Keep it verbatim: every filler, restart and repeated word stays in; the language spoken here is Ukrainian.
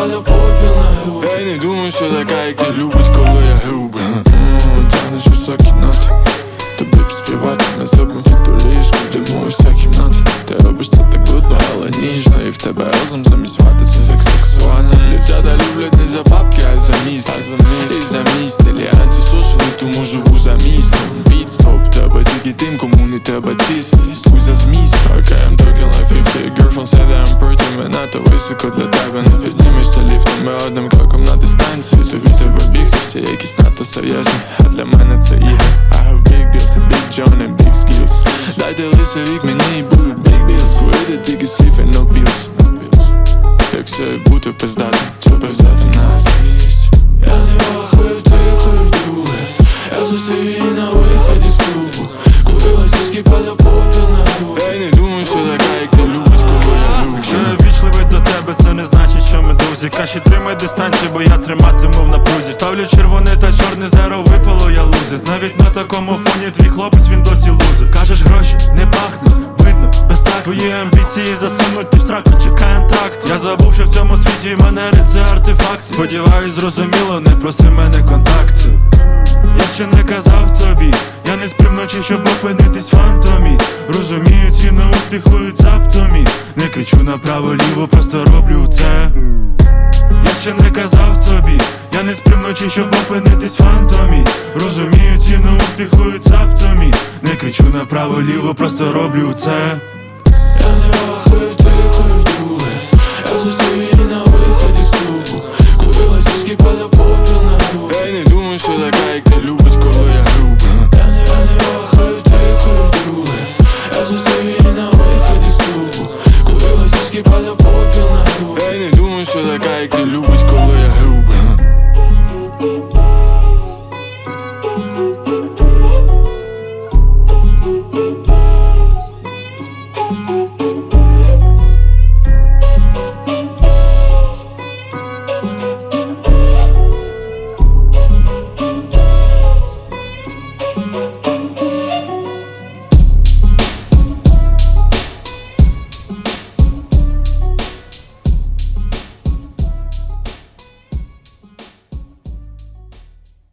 падав попіл на губи. Я й не думаю, що така, як ти любиш, коли я губи. Тягнеш високі ноти, тобі б співати, ми зробим фіт у ліжку. Димуєш вся кімната, ти робиш це так брудно, але ніжно. І в тебе розум замість вати, це так сексуально. Дівчата люблять не за бабки, а за місць. І за мій стиль, я антисушений, тому живу за містом. Підстоп, треба тільки тим, кому не треба тісність. Кузя з міста, okay, I'm talking like fifty. Girlfriend said that I'm pretty, ми надто високо для тебе. Не піднімешся ліфтом, ми одним кроком на дистанцію. Тобі треба бігти, всі якісь надто серйозні, а для мене це ігри. I have big deals, a big John and big skills. Дайте лише рік мені і будуть big bills. Курити тільки слів і no bills. Якщо бути пиздатим, то пиздати нас. Я не вахую, втихую вдруге. Я зустрів її на виході з клубу. Курила сіськи, падав попіл на губи. Я й не думаю, що така, як ти любиш, коли я губи. Якщо я вічливий до тебе, це не значить, що ми друзі. Краще тримай дистанцію, бо я триматиму в напрузі. Ставлю червоний та чорний, зеро випало, я лузер. Навіть на такому фоні твій хлопець, він досі лузер. Кажеш, гроші не пахнуть, видно, без так. Твої амбіції засунуті в сраку, чекає антракт. Я забув, що в цьому світі манери це артефакт. Сподіваюсь, зрозуміло, не проси мене контакти. Я ще не казав тобі, я не сплю вночі, щоб опинитись в фантомі. Розумію ціну успіху і цаптомі. Не кричу направо-ліво, просто роблю це. Я ще не казав тобі, я не сплю вночі, щоб опинитись в фантомі. Розумію ціну успіху і цаптомі. Не кричу направо-ліво, просто роблю це.